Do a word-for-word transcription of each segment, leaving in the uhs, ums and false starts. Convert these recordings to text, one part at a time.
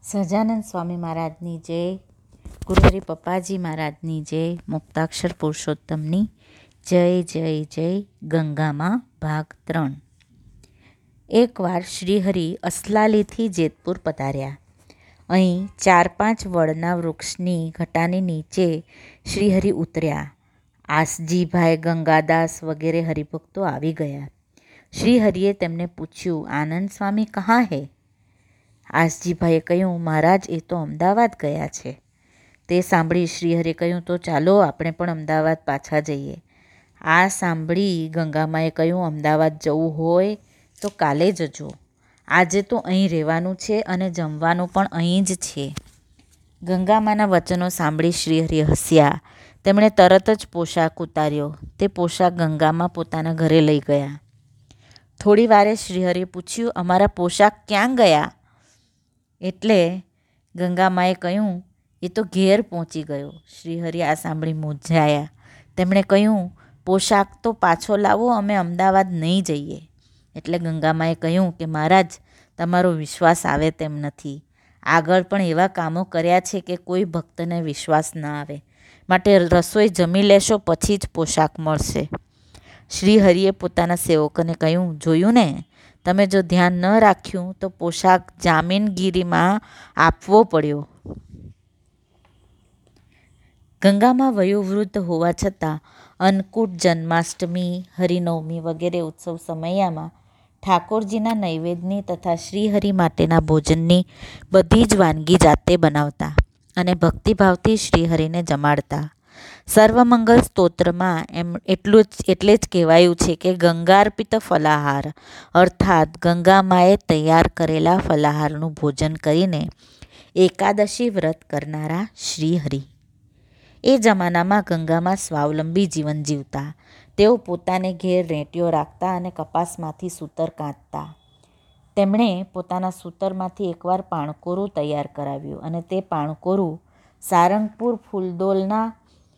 સહજાનંદ સ્વામી મહારાજની જય, ગુરુહરિ પપ્પાજી મહારાજની જય, મુક્તાક્ષર પુરુષોત્તમની જય જય જય. ગંગામાં ભાગ ત્રણ. એકવાર શ્રીહરિ અસલાલીથી જેતપુર પધાર્યા. અહીં ચાર પાંચ વડના વૃક્ષની ઘટાની નીચે શ્રીહરિ ઉતર્યા. આસજીભાઈ, ગંગાદાસ વગેરે હરિભક્તો આવી ગયા. શ્રીહરિએ તેમને પૂછ્યું, આનંદ સ્વામી કહાં હે? આસજીભાઈએ કહ્યું, મહારાજ એ તો અમદાવાદ ગયા છે. તે સાંભળી શ્રીહરિએ કહ્યું, તો ચાલો આપણે પણ અમદાવાદ પાછા જઈએ. આ સાંભળી ગંગામાએ કહ્યું, અમદાવાદ જવું હોય તો કાલે જજો. આજે તો અહીં રહેવાનું છે અને જમવાનું પણ અહીં જ છે. ગંગામાના વચનો સાંભળી શ્રીહરિ હસ્યા. તેમણે તરત જ પોશાક ઉતાર્યો. તે પોશાક ગંગામા પોતાના ઘરે લઈ ગયા. થોડી વારે શ્રીહરિએ પૂછ્યું, અમારા પોશાક ક્યાં ગયા? એટલે ગંગામાએ કહ્યું, એ તો ઘેર પહોંચી ગયો. શ્રીહરિ આ સાંભળી મૂંઝાયા. તેમણે કહ્યું, પોશાક તો પાછો લાવો, અમે અમદાવાદ નહીં જઈએ. એટલે ગંગામાએ કહ્યું કે મહારાજ, તમારો વિશ્વાસ આવે તેમ નથી. આગળ પણ એવા કામો કર્યા છે કે કોઈ ભક્તને વિશ્વાસ ન આવે. માટે રસોઈ જમી લેશો પછી જ પોશાક મળશે. શ્રીહરિએ પોતાના સેવકોને કહ્યું, જોયું ને, તમે જો ધ્યાન ન રાખ્યું તો પોશાક જામીનગીરીમાં આપવો પડ્યો. ગંગામાં વયોવૃદ્ધ હોવા છતાં અન્નકૂટ, જન્માષ્ટમી, હરિનવમી વગેરે ઉત્સવ સમયમાં ઠાકોરજીના નૈવેદ્યની તથા શ્રીહરિ માટેના ભોજનની બધી જ વાનગી જાતે બનાવતા અને ભક્તિભાવથી શ્રીહરિને જમાડતા. સર્વમંગલ સ્તોત્રમાં એમ એટલું જ એટલે જ કહેવાયું છે કે ગંગાર્પિત ફલાહાર, અર્થાત ગંગામાએ તૈયાર કરેલા ફલાહારનું ભોજન કરીને એકાદશી વ્રત કરનારા શ્રીહરિ. એ જમાનામાં ગંગામાં સ્વાવલંબી જીવન જીવતા. તેઓ પોતાને ઘેર રેંટિયો રાખતા અને કપાસમાંથી સૂતર કાંતતા. તેમણે પોતાના સૂતરમાંથી એકવાર પાણકોરું તૈયાર કરાવ્યું અને તે પાણકોરું સારંગપુર ફૂલદોલના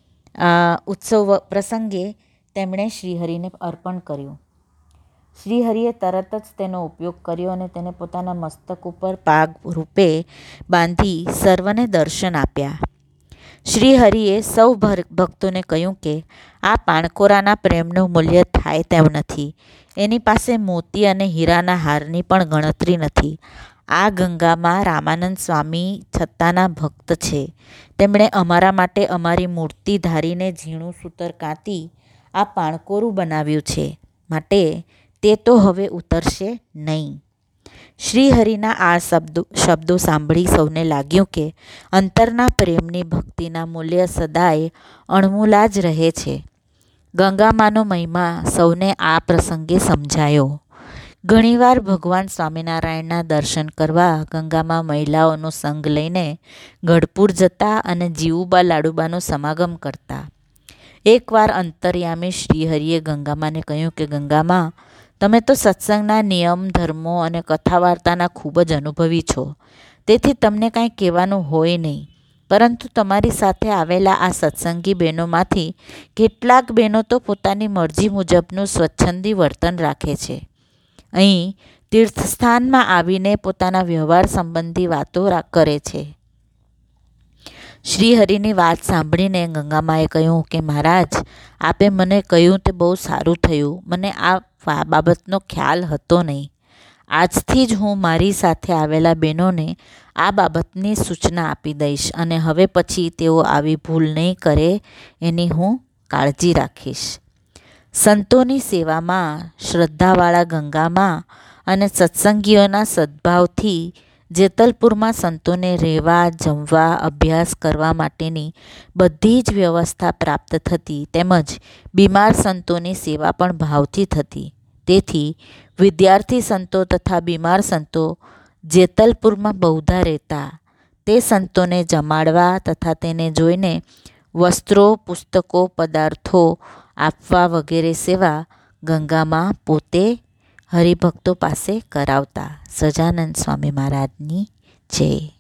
ઉત્સવ પ્રસંગે તેમણે શ્રીહરિને અર્પણ કર્યું. શ્રીહરિએ તરત જ તેનો ઉપયોગ કર્યો અને તેને પોતાના મસ્તક ઉપર પાગ રૂપે બાંધી સર્વને દર્શન આપ્યા. શ્રીહરિએ સૌ ભક્તોને કહ્યું કે આ પાણકોરાના પ્રેમનું મૂલ્ય થાય તેમ નથી. એની પાસે મોતી અને હીરાના હારની પણ ગણતરી નથી. આ ગંગામાં રામાનંદ સ્વામી છત્તાના ભક્ત છે. તેમણે અમારા માટે અમારી મૂર્તિ ધારીને ઝીણું સૂતર કાંતી આ પાણકોરું બનાવ્યું છે. માટે તે તો હવે ઉતરશે નહીં. શ્રીહરિના આ શબ્દો શબ્દો સાંભળી સૌને લાગ્યું કે અંતરના પ્રેમની ભક્તિના મૂલ્ય સદાય અણમૂલા જ રહે છે. ગંગામાનો મહિમા સૌને આ પ્રસંગે સમજાયો. ઘણીવાર ભગવાન સ્વામિનારાયણના દર્શન કરવા ગંગામાં મહિલાઓનો સંગ લઈને ગઢપુર જતા અને જીવુબા લાડુબાનો સમાગમ કરતા. એકવાર અંતર્યામી શ્રીહરિએ ગંગામાને કહ્યું કે ગંગામા, તમે તો સત્સંગના નિયમ, ધર્મો અને કથા વાર્તાના ખૂબ જ અનુભવી છો. તેથી તમને કાંઈ કહેવાનું હોય નહીં. પરંતુ તમારી સાથે આવેલા આ સત્સંગી બહેનોમાંથી કેટલાક બહેનો તો પોતાની મરજી મુજબનું સ્વચ્છંદી વર્તન રાખે છે. અહીં તીર્થસ્થાનમાં આવીને પોતાના વ્યવહાર સંબંધી વાતો કરે છે. શ્રીહરિની વાત સાંભળીને ગંગામાએ કહ્યું કે મહારાજ, આપે મને કહ્યું તે બહુ સારું થયું. મને આ બાબતનો ખ્યાલ હતો નહીં. આજથી જ હું મારી સાથે આવેલા બહેનોને આ બાબતની સૂચના આપી દઈશ અને હવે પછી તેઓ આવી ભૂલ નહીં કરે એની હું કાળજી રાખીશ. સંતોની સેવામાં શ્રદ્ધાવાળા ગંગામાં અને સત્સંગીઓના સદ્ભાવથી જેતલપુરમાં સંતોને રહેવા, જમવા, અભ્યાસ કરવા માટેની બધી જ વ્યવસ્થા પ્રાપ્ત થતી. તેમજ બીમાર સંતોની સેવા પણ ભાવથી થતી. તેથી વિદ્યાર્થી સંતો તથા બીમાર સંતો જેતલપુરમાં બહુધા રહેતા. તે સંતોને જમાડવા તથા તેને જોઈને વસ્ત્રો, પુસ્તકો, પદાર્થો આપવા વગેરે સેવા ગંગામાં પોતે હરિભક્તો પાસે કરાવતા. સહજાનંદ સ્વામી મહારાજની જય.